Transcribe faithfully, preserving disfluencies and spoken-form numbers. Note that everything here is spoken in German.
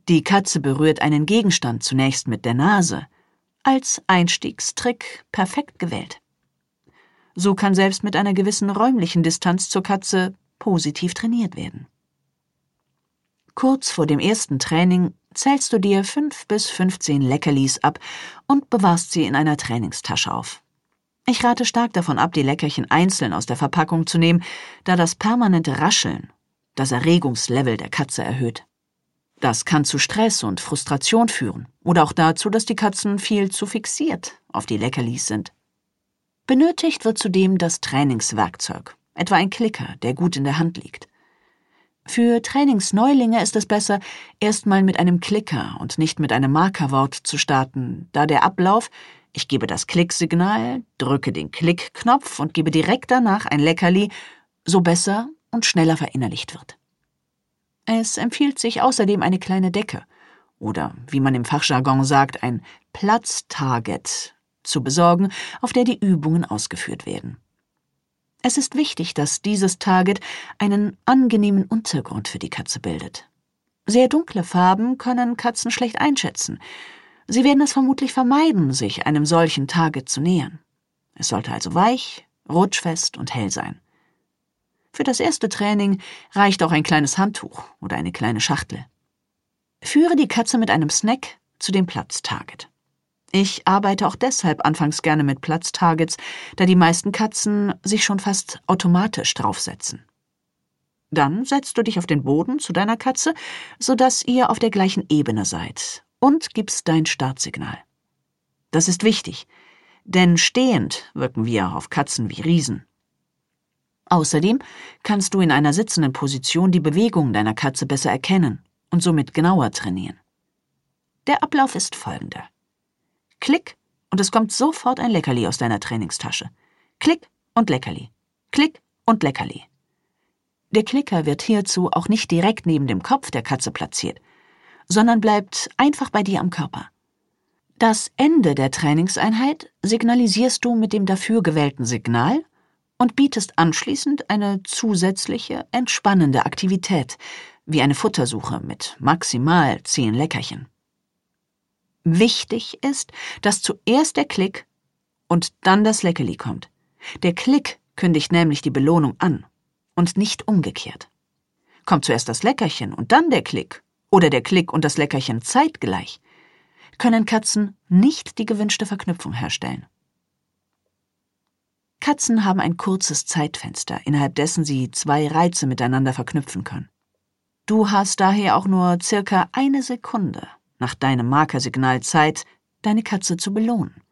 Die Katze berührt einen Gegenstand zunächst mit der Nase. Als Einstiegstrick perfekt gewählt. So kann selbst mit einer gewissen räumlichen Distanz zur Katze positiv trainiert werden. Kurz vor dem ersten Training zählst du dir fünf bis fünfzehn Leckerlis ab und bewahrst sie in einer Trainingstasche auf. Ich rate stark davon ab, die Leckerchen einzeln aus der Verpackung zu nehmen, da das permanente Rascheln das Erregungslevel der Katze erhöht. Das kann zu Stress und Frustration führen oder auch dazu, dass die Katzen viel zu fixiert auf die Leckerlis sind. Benötigt wird zudem das Trainingswerkzeug, etwa ein Klicker, der gut in der Hand liegt. Für Trainingsneulinge ist es besser, erstmal mit einem Klicker und nicht mit einem Markerwort zu starten, da der Ablauf: ich gebe das Klicksignal, drücke den Klickknopf und gebe direkt danach ein Leckerli, so besser und schneller verinnerlicht wird. Es empfiehlt sich außerdem eine kleine Decke oder, wie man im Fachjargon sagt, ein Platztarget zu besorgen, auf der die Übungen ausgeführt werden. Es ist wichtig, dass dieses Target einen angenehmen Untergrund für die Katze bildet. Sehr dunkle Farben können Katzen schlecht einschätzen. Sie werden es vermutlich vermeiden, sich einem solchen Target zu nähern. Es sollte also weich, rutschfest und hell sein. Für das erste Training reicht auch ein kleines Handtuch oder eine kleine Schachtel. Führe die Katze mit einem Snack zu dem Platztarget. Ich arbeite auch deshalb anfangs gerne mit Platztargets, da die meisten Katzen sich schon fast automatisch draufsetzen. Dann setzt du dich auf den Boden zu deiner Katze, sodass ihr auf der gleichen Ebene seid, und gibst dein Startsignal. Das ist wichtig, denn stehend wirken wir auf Katzen wie Riesen. Außerdem kannst du in einer sitzenden Position die Bewegungen deiner Katze besser erkennen und somit genauer trainieren. Der Ablauf ist folgender. Klick, und es kommt sofort ein Leckerli aus deiner Trainingstasche. Klick und Leckerli. Klick und Leckerli. Der Klicker wird hierzu auch nicht direkt neben dem Kopf der Katze platziert, sondern bleibt einfach bei dir am Körper. Das Ende der Trainingseinheit signalisierst du mit dem dafür gewählten Signal und bietest anschließend eine zusätzliche, entspannende Aktivität, wie eine Futtersuche mit maximal zehn Leckerchen. Wichtig ist, dass zuerst der Klick und dann das Leckerli kommt. Der Klick kündigt nämlich die Belohnung an und nicht umgekehrt. Kommt zuerst das Leckerchen und dann der Klick oder der Klick und das Leckerchen zeitgleich, können Katzen nicht die gewünschte Verknüpfung herstellen. Katzen haben ein kurzes Zeitfenster, innerhalb dessen sie zwei Reize miteinander verknüpfen können. Du hast daher auch nur circa eine Sekunde nach deinem Markersignal Zeit, deine Katze zu belohnen.